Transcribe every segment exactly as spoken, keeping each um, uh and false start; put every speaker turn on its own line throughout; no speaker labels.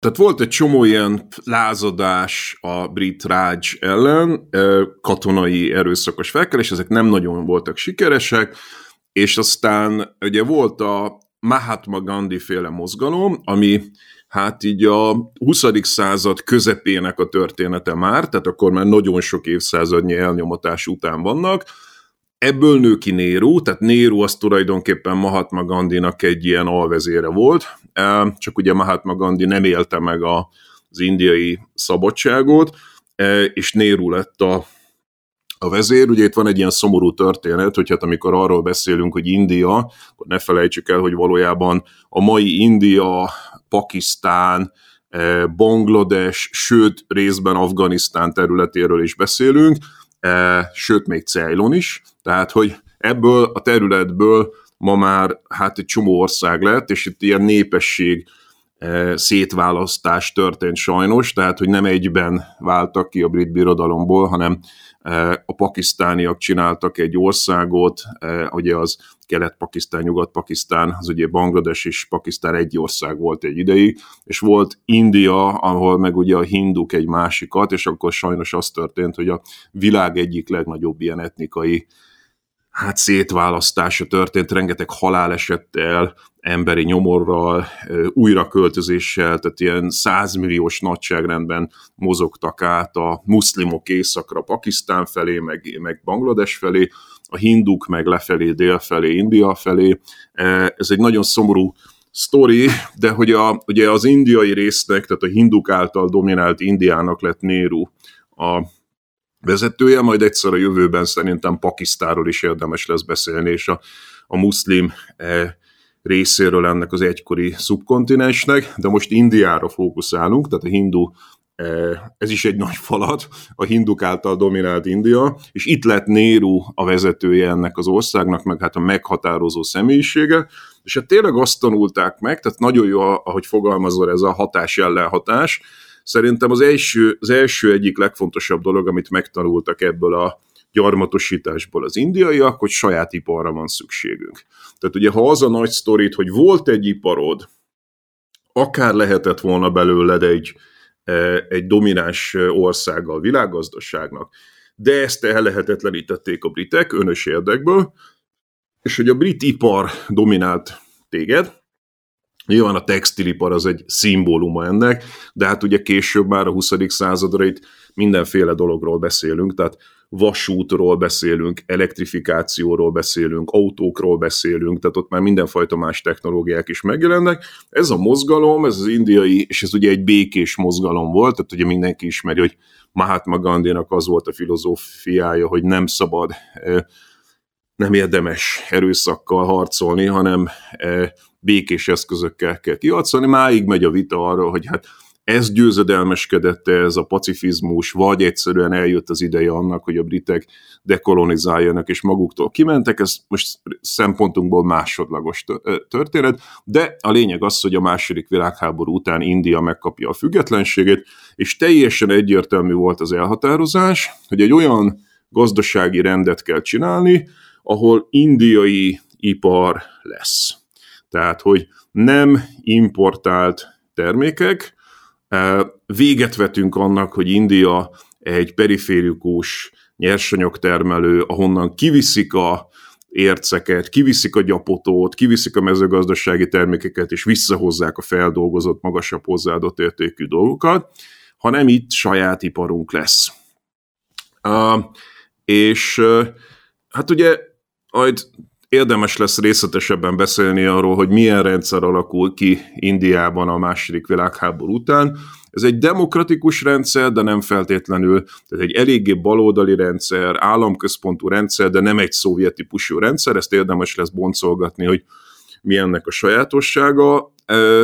Tehát volt egy csomó ilyen lázadás a brit rádzs ellen, katonai erőszakos felkelés, ezek nem nagyon voltak sikeresek, és aztán ugye volt a Mahatma Gandhi féle mozgalom, ami hát így a huszadik század közepének a története már, tehát akkor már nagyon sok évszázadnyi elnyomatás után vannak. Ebből nő ki Nehru, tehát Nehru az tulajdonképpen Mahatma Gandhinak egy ilyen alvezére volt, csak ugye Mahatma Gandhi nem élte meg az indiai szabadságot, és Nehru lett a, a vezér. Ugye itt van egy ilyen szomorú történet, hogy hát amikor arról beszélünk, hogy India, akkor ne felejtsük el, hogy valójában a mai India, Pakisztán, Banglades, sőt részben Afganisztán területéről is beszélünk, sőt még Ceylon is, tehát hogy ebből a területből ma már hát egy csomó ország lett, és itt ilyen népesség szétválasztás történt sajnos, tehát hogy nem egyben váltak ki a brit birodalomból, hanem a pakisztániak csináltak egy országot, ugye az Kelet-Pakisztán, Nyugat-Pakisztán, az ugye Banglades és Pakisztán egy ország volt egy ideig, és volt India, ahol meg ugye a hinduk egy másikat, és akkor sajnos az történt, hogy a világ egyik legnagyobb ilyen etnikai hát szétválasztása történt, rengeteg halálesettel, emberi nyomorral, újraköltözéssel, tehát ilyen százmilliós nagyságrendben mozogtak át a muszlimok északra Pakisztán felé, meg, meg Banglades felé, a hinduk meg lefelé, dél felé, India felé. Ez egy nagyon szomorú sztori, de hogy a, ugye az indiai résznek, tehát a hinduk által dominált Indiának lett Nehru a vezetője, majd egyszer a jövőben szerintem Pakisztánról is érdemes lesz beszélni, és a, a muszlim eh, részéről ennek az egykori szubkontinensnek, de most Indiára fókuszálunk, tehát a hindu, eh, ez is egy nagy falat, a hinduk által dominált India, és itt lett Nehru a vezetője ennek az országnak, meg hát a meghatározó személyisége, és hát tényleg azt tanulták meg, tehát nagyon jó, ahogy fogalmazol, ez a hatás-ellenhatás. Szerintem az első, az első egyik legfontosabb dolog, amit megtanultak ebből a gyarmatosításból az indiaiak, hogy saját iparra van szükségünk. Tehát ugye, ha az a nagy sztorit, hogy volt egy iparod, akár lehetett volna belőled egy, egy domináns országa a világgazdaságnak, de ezt ellehetetlenítették a britek önös érdekből, és hogy a brit ipar dominált téged. Nyilván a textilipar az egy szimbóluma ennek, de hát ugye később már a huszadik századra itt mindenféle dologról beszélünk, tehát vasútról beszélünk, elektrifikációról beszélünk, autókról beszélünk, tehát ott már mindenfajta más technológiák is megjelennek. Ez a mozgalom, ez az indiai, és ez ugye egy békés mozgalom volt, tehát ugye mindenki ismeri, hogy Mahatma Gandhinak az volt a filozófiája, hogy nem szabad, nem érdemes erőszakkal harcolni, hanem békés eszközökkel kell kiharcolni. Máig megy a vita arról, hogy hát ez győzedelmeskedett ez a pacifizmus, vagy egyszerűen eljött az ideje annak, hogy a britek dekolonizáljanak és maguktól kimentek. Ez most szempontunkból másodlagos történet, de a lényeg az, hogy a második világháború után India megkapja a függetlenségét, és teljesen egyértelmű volt az elhatározás, hogy egy olyan gazdasági rendet kell csinálni, ahol indiai ipar lesz. Tehát, hogy nem importált termékek, véget vetünk annak, hogy India egy periférikus nyersanyagtermelő, ahonnan kiviszik a érceket, kiviszik a gyapotót, kiviszik a mezőgazdasági termékeket, és visszahozzák a feldolgozott, magasabb hozzáadott értékű dolgokat, hanem itt saját iparunk lesz. Uh, és uh, hát ugye majd érdemes lesz részletesebben beszélni arról, hogy milyen rendszer alakul ki Indiában a második világháború után. Ez egy demokratikus rendszer, de nem feltétlenül, tehát egy eléggé baloldali rendszer, államközpontú rendszer, de nem egy szovjet típusú rendszer, ezt érdemes lesz boncolgatni, hogy mi ennek a sajátossága,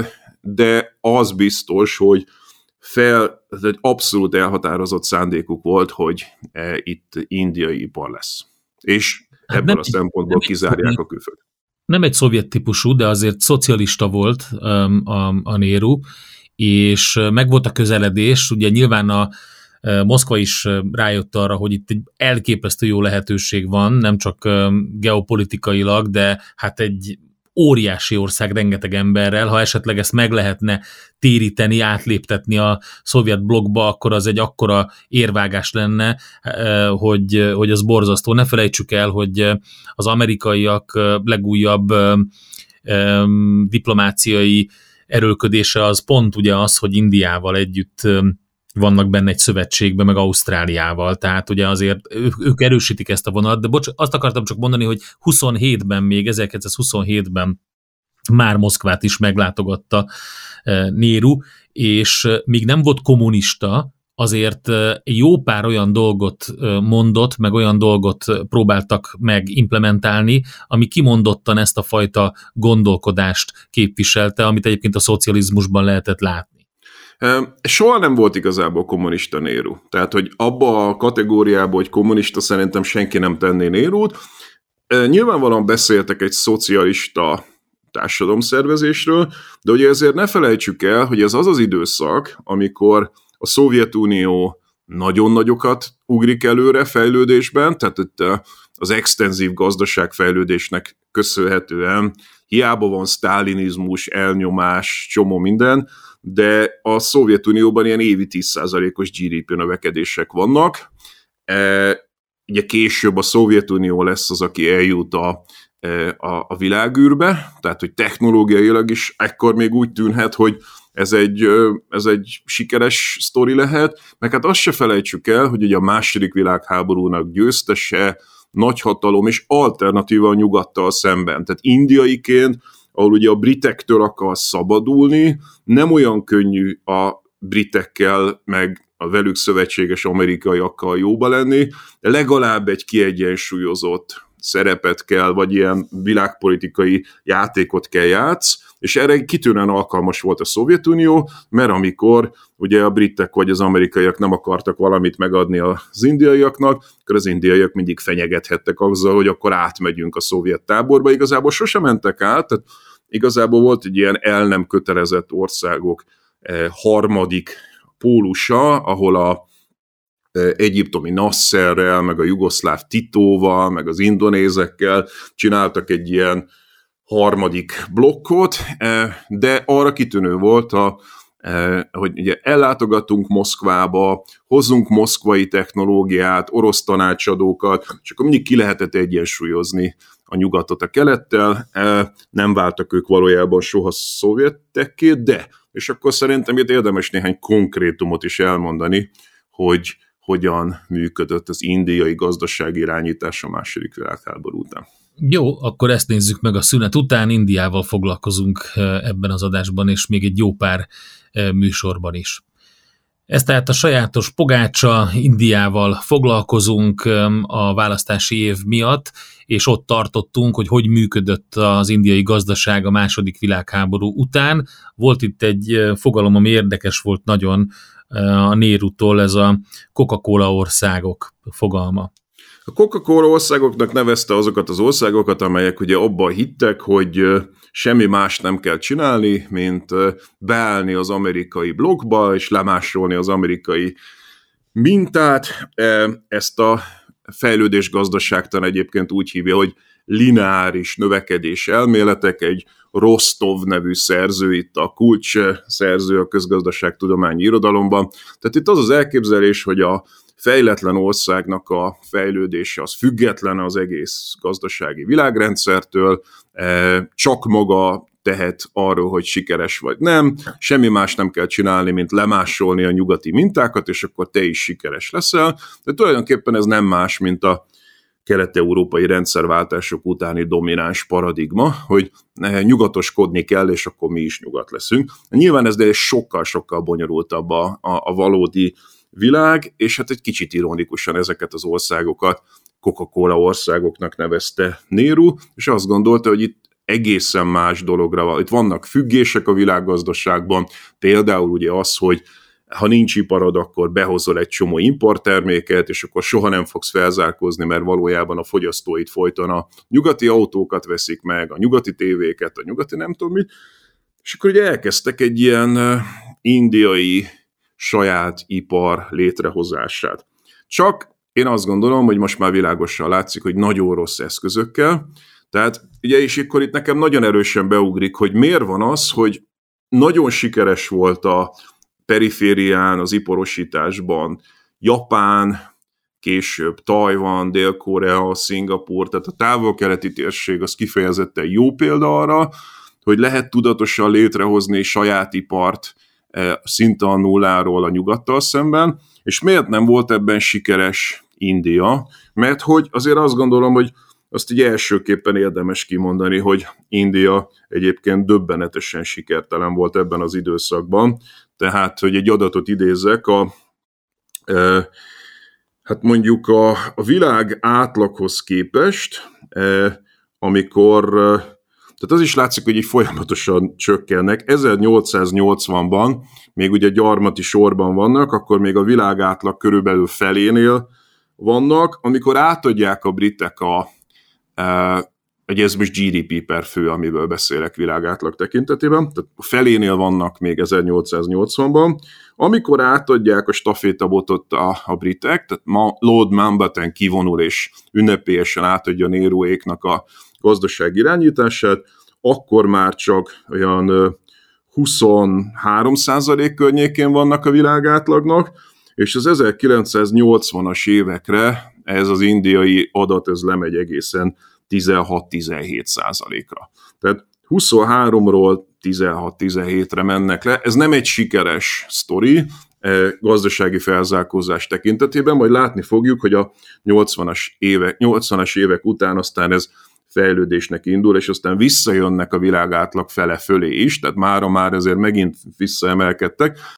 de az biztos, hogy fel, egy abszolút elhatározott szándékuk volt, hogy itt indiai ipar lesz. És
hát
ebből
nem,
a szempontból kizárják a külföld.
Nem egy szovjet típusú, de azért szocialista volt um, a, a Nehru, és megvolt a közeledés, ugye nyilván a uh, Moszkva is uh, rájött arra, hogy itt egy elképesztő jó lehetőség van, nem csak um, geopolitikailag, de hát egy óriási ország rengeteg emberrel, ha esetleg ezt meg lehetne téríteni, átléptetni a szovjet blokkba, akkor az egy akkora érvágás lenne, hogy, hogy az borzasztó. Ne felejtsük el, hogy az amerikaiak legújabb diplomáciai erőlködése az pont ugye az, hogy Indiával együtt vannak benne egy szövetségben, meg Ausztráliával, tehát ugye azért ők, ők erősítik ezt a vonalat, de bocs, azt akartam csak mondani, hogy huszonhétben még, ezerkilencszázhuszonhétben már Moszkvát is meglátogatta Nehru, és míg nem volt kommunista, azért jó pár olyan dolgot mondott, meg olyan dolgot próbáltak meg implementálni, ami kimondottan ezt a fajta gondolkodást képviselte, amit egyébként a szocializmusban lehetett látni.
Soha nem volt igazából kommunista Nehru. Tehát, hogy abba a kategóriába, hogy kommunista, szerintem senki nem tenné Nehrut. Nyilvánvalóan beszéltek egy szocialista társadalomszervezésről, de ugye ezért ne felejtsük el, hogy ez az az időszak, amikor a Szovjetunió nagyon nagyokat ugrik előre fejlődésben, tehát itt az extenzív gazdaságfejlődésnek köszönhetően hiába van sztálinizmus, elnyomás, csomó minden, de a Szovjetunióban ilyen évi tíz százalékos gé dé pé növekedések vannak. E, ugye később a Szovjetunió lesz az, aki eljut a, a, a világűrbe, tehát hogy technológiailag is ekkor még úgy tűnhet, hogy ez egy, ez egy sikeres sztori lehet, meg hát azt se felejtsük el, hogy ugye a második világháborúnak győztese, nagyhatalom és alternatíva a nyugattal szemben. Tehát indiaiként, ahol ugye a britektől akar szabadulni, nem olyan könnyű a britekkel, meg a velük szövetséges amerikaiakkal jóba lenni, de legalább egy kiegyensúlyozott szerepet kell, vagy ilyen világpolitikai játékot kell játsz, és erre kitűnően alkalmas volt a Szovjetunió, mert amikor ugye a britek vagy az amerikaiak nem akartak valamit megadni az indiaiaknak, akkor az indiaiak mindig fenyegethettek azzal, hogy akkor átmegyünk a szovjet táborba. Igazából sosem mentek át, tehát igazából volt egy ilyen el nem kötelezett országok eh, harmadik pólusa, ahol a eh, egyiptomi Nasserrel, meg a jugoszláv Titóval, meg az indonézekkel csináltak egy ilyen harmadik blokkot, eh, de arra kitűnő volt, a, eh, hogy ugye ellátogatunk Moszkvába, hozzunk moszkvai technológiát, orosz tanácsadókat, és akkor mindig ki lehetett egyensúlyozni a nyugatot a kelettel, nem váltak ők valójában soha szovjetekké, de, és akkor szerintem itt érdemes néhány konkrétumot is elmondani, hogy hogyan működött az indiai gazdasági irányítás a második világháború után.
Jó, akkor ezt nézzük meg a szünet után, Indiával foglalkozunk ebben az adásban, és még egy jó pár műsorban is. Ez tehát a sajátos pogácsa, Indiával foglalkozunk a választási év miatt, és ott tartottunk, hogy hogy működött az indiai gazdaság a második világháború után. Volt itt egy fogalom, ami érdekes volt nagyon a Nehrutól, ez a Coca-Cola országok fogalma.
A Coca-Cola országoknak nevezte azokat az országokat, amelyek ugye abban hittek, hogy semmi más nem kell csinálni, mint beállni az amerikai blokkba, és lemásolni az amerikai mintát. Ezt a fejlődés gazdaságtan egyébként úgy hívja, hogy lineáris növekedés elméletek, egy Rostov nevű szerző, itt a kulcs szerző a közgazdaságtudományi irodalomban. Tehát itt az az elképzelés, hogy a fejletlen országnak a fejlődése az független az egész gazdasági világrendszertől, csak maga tehet arról, hogy sikeres vagy nem, semmi más nem kell csinálni, mint lemásolni a nyugati mintákat, és akkor te is sikeres leszel. De tulajdonképpen ez nem más, mint a kelet-európai rendszerváltások utáni domináns paradigma, hogy nyugatoskodni kell, és akkor mi is nyugat leszünk. Nyilván ez de sokkal-sokkal bonyolultabb a, a, a valódi világ, és hát egy kicsit ironikusan ezeket az országokat Coca-Cola országoknak nevezte Nehru, és azt gondolta, hogy itt egészen más dologra van. Itt vannak függések a világgazdaságban, például ugye az, hogy ha nincs iparod, akkor behozol egy csomó importterméket, és akkor soha nem fogsz felzárkózni, mert valójában a fogyasztóid folyton a nyugati autókat veszik meg, a nyugati tévéket, a nyugati nem tudom mit, és akkor ugye elkezdtek egy ilyen indiai saját ipar létrehozását. Csak én azt gondolom, hogy most már világosan látszik, hogy nagyon rossz eszközökkel, Tehát ugye, és akkor itt nekem nagyon erősen beugrik, hogy miért van az, hogy nagyon sikeres volt a periférián, az iparosításban Japán, később Tajvan, Dél-Korea, Szingapúr, tehát a távol-keleti térség az kifejezetten jó példa arra, hogy lehet tudatosan létrehozni saját ipart szinte a nulláról a nyugattal szemben, és miért nem volt ebben sikeres India? Mert hogy azért azt gondolom, hogy azt így elsőképpen érdemes kimondani, hogy India egyébként döbbenetesen sikertelen volt ebben az időszakban. Tehát, hogy egy adatot idézzek, a, e, hát mondjuk a, a világ átlaghoz képest, e, amikor, tehát az is látszik, hogy így folyamatosan csökkennek. ezernyolcszáznyolcvanban még ugye gyarmati sorban vannak, akkor még a világ átlag körülbelül felénél vannak, amikor átadják a britek a Uh, ugye ez most gé dé pé per fő, amiből beszélek világátlag tekintetében, tehát a felénél vannak még ezernyolcszáznyolcvanban, amikor átadják a stafétabotot a, a britek, tehát ma Lord Mountbatten kivonul és ünnepélyesen átadja Nehruéknak a gazdaság irányítását, akkor már csak olyan uh, huszonhárom százalék környékén vannak a világátlagnak, és az ezerkilencszáznyolcvanas évekre ez az indiai adat, ez lemegy egészen tizenhat-tizenhét százalékra. Tehát huszonháromról tizenhat-tizenhétre mennek le. Ez nem egy sikeres sztori gazdasági felzárkózás tekintetében, majd látni fogjuk, hogy a nyolcvanas évek, nyolcvanas évek után aztán ez fejlődésnek indul, és aztán visszajönnek a világ átlag fele fölé is, tehát mára már ezért megint visszaemelkedtek,